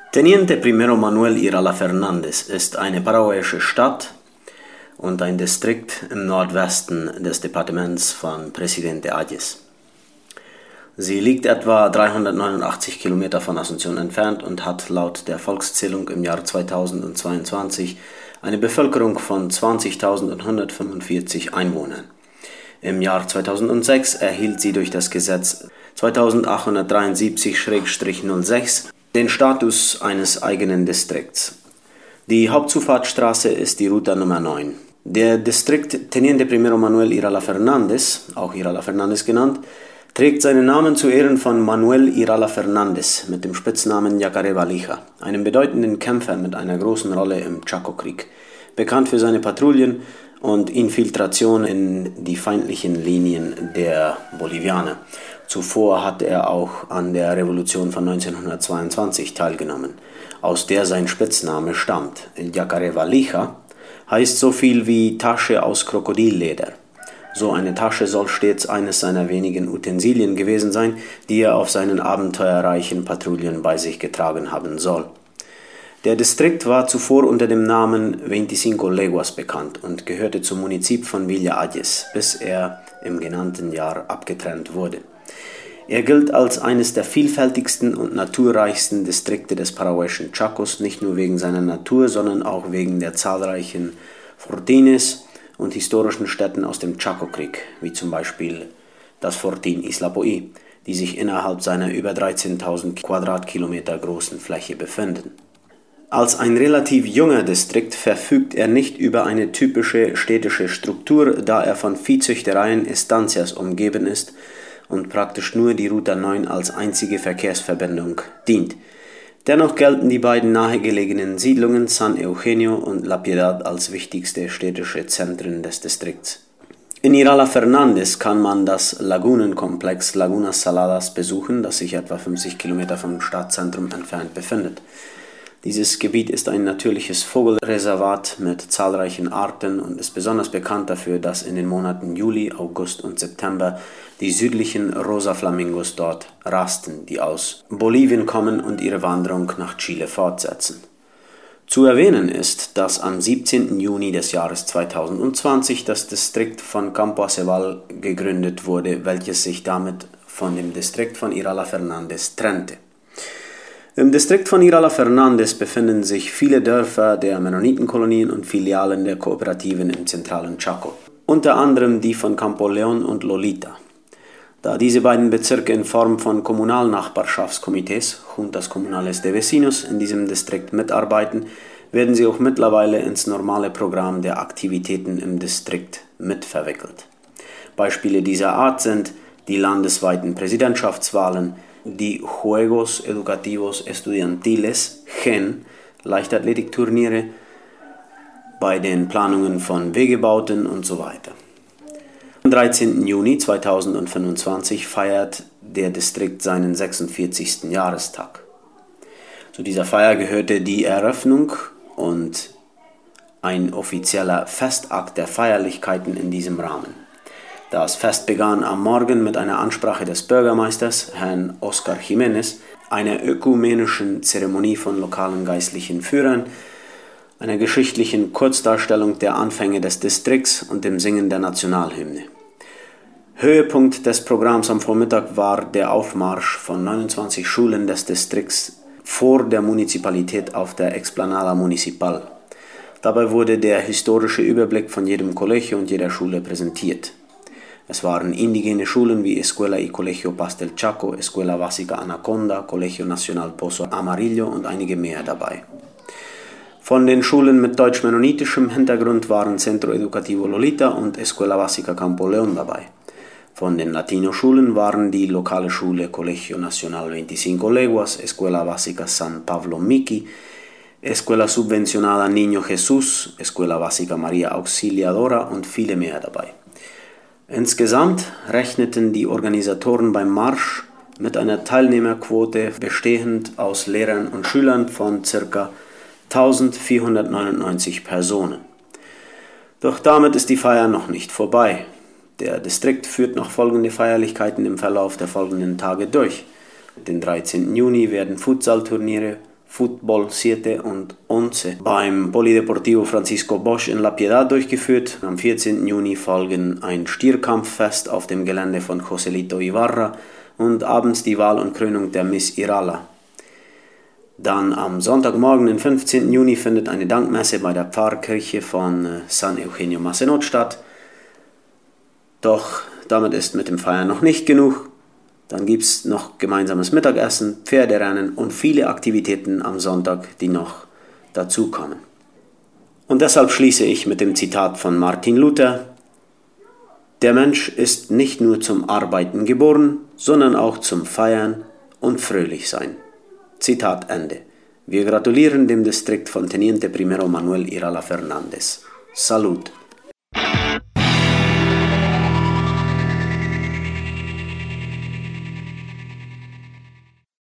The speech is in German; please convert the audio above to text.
Teniente Primero Manuel Irala Fernández ist eine paraguayische Stadt und ein Distrikt im Nordwesten des Departements von Presidente Ayes. Sie liegt etwa 389 Kilometer von Asunción entfernt und hat laut der Volkszählung im Jahr 2022 eine Bevölkerung von 20.145 Einwohnern. Im Jahr 2006 erhielt sie durch das Gesetz 2873/06 den Status eines eigenen Distrikts. Die Hauptzufahrtsstraße ist die Ruta Nummer 9. Der Distrikt Teniente Primero Manuel Irala Fernández, auch Irala Fernández genannt, trägt seinen Namen zu Ehren von Manuel Irala Fernández mit dem Spitznamen Yacaré Valija, einem bedeutenden Kämpfer mit einer großen Rolle im Chaco-Krieg, bekannt für seine Patrouillen und Infiltration in die feindlichen Linien der Bolivianer. Zuvor hatte er auch an der Revolution von 1922 teilgenommen, aus der sein Spitzname stammt. Yacaré Valija heißt so viel wie Tasche aus Krokodilleder. So eine Tasche soll stets eines seiner wenigen Utensilien gewesen sein, die er auf seinen abenteuerreichen Patrouillen bei sich getragen haben soll. Der Distrikt war zuvor unter dem Namen 25 Leguas bekannt und gehörte zum Munizip von Villa Ayes, bis er im genannten Jahr abgetrennt wurde. Er gilt als eines der vielfältigsten und naturreichsten Distrikte des paraguayischen Chacos, nicht nur wegen seiner Natur, sondern auch wegen der zahlreichen Fortines und historischen Stätten aus dem Chaco-Krieg, wie zum Beispiel das Fortín Isla Poí, die sich innerhalb seiner über 13.000 Quadratkilometer großen Fläche befinden. Als ein relativ junger Distrikt verfügt er nicht über eine typische städtische Struktur, da er von Viehzüchtereien Estancias umgeben ist und praktisch nur die Ruta 9 als einzige Verkehrsverbindung dient. Dennoch gelten die beiden nahegelegenen Siedlungen San Eugenio und La Piedad als wichtigste städtische Zentren des Distrikts. In Irala Fernández kann man das Lagunenkomplex Lagunas Saladas besuchen, das sich etwa 50 Kilometer vom Stadtzentrum entfernt befindet. Dieses Gebiet ist ein natürliches Vogelreservat mit zahlreichen Arten und ist besonders bekannt dafür, dass in den Monaten Juli, August und September die südlichen Rosa-Flamingos dort rasten, die aus Bolivien kommen und ihre Wanderung nach Chile fortsetzen. Zu erwähnen ist, dass am 17. Juni des Jahres 2020 das Distrikt von Campo Aceval gegründet wurde, welches sich damit von dem Distrikt von Irala Fernández trennte. Im Distrikt von Irala Fernández befinden sich viele Dörfer der Mennonitenkolonien und Filialen der Kooperativen im zentralen Chaco, unter anderem die von Campo León und Lolita. Da diese beiden Bezirke in Form von Kommunalnachbarschaftskomitees, Juntas Comunales de Vecinos, in diesem Distrikt mitarbeiten, werden sie auch mittlerweile ins normale Programm der Aktivitäten im Distrikt mitverwickelt. Beispiele dieser Art sind die landesweiten Präsidentschaftswahlen, die Juegos Educativos Estudiantiles, GEN, Leichtathletikturniere, bei den Planungen von Wegebauten und so weiter. Am 13. Juni 2025 feiert der Distrikt seinen 46. Jahrestag. Zu dieser Feier gehörte die Eröffnung und ein offizieller Festakt der Feierlichkeiten in diesem Rahmen. Das Fest begann am Morgen mit einer Ansprache des Bürgermeisters, Herrn Oscar Jiménez, einer ökumenischen Zeremonie von lokalen geistlichen Führern, einer geschichtlichen Kurzdarstellung der Anfänge des Distrikts und dem Singen der Nationalhymne. Höhepunkt des Programms am Vormittag war der Aufmarsch von 29 Schulen des Distrikts vor der Municipalität auf der Explanada Municipal. Dabei wurde der historische Überblick von jedem Colegio und jeder Schule präsentiert. Es waren indigene Schulen wie Escuela y Colegio Paz del Chaco, Escuela Básica Anaconda, Colegio Nacional Pozo Amarillo und einige mehr dabei. Von den Schulen mit deutsch-mennonitischem Hintergrund waren Centro Educativo Lolita und Escuela Básica Campo León dabei. Von den Latino-Schulen waren die lokale Schule Colegio Nacional 25 Leguas, Escuela Básica San Pablo Miki, Escuela Subvencionada Niño Jesús, Escuela Básica María Auxiliadora und viele mehr dabei. Insgesamt rechneten die Organisatoren beim Marsch mit einer Teilnehmerquote bestehend aus Lehrern und Schülern von ca. 1499 Personen. Doch damit ist die Feier noch nicht vorbei. Der Distrikt führt noch folgende Feierlichkeiten im Verlauf der folgenden Tage durch. Den 13. Juni werden Futsal-Turniere Football 7 und 11 beim Polideportivo Francisco Bosch in La Piedad durchgeführt. Am 14. Juni folgen ein Stierkampffest auf dem Gelände von Joselito Ibarra und abends die Wahl und Krönung der Miss Irala. Dann am Sonntagmorgen, den 15. Juni, findet eine Dankmesse bei der Pfarrkirche von San Eugenio Macenot statt. Doch damit ist mit dem Feiern noch nicht genug. Dann gibt es noch gemeinsames Mittagessen, Pferderennen und viele Aktivitäten am Sonntag, die noch dazukommen. Und deshalb schließe ich mit dem Zitat von Martin Luther: Der Mensch ist nicht nur zum Arbeiten geboren, sondern auch zum Feiern und Fröhlichsein. Zitat Ende. Wir gratulieren dem Distrikt von Teniente Primero Manuel Irala Fernández. Salud!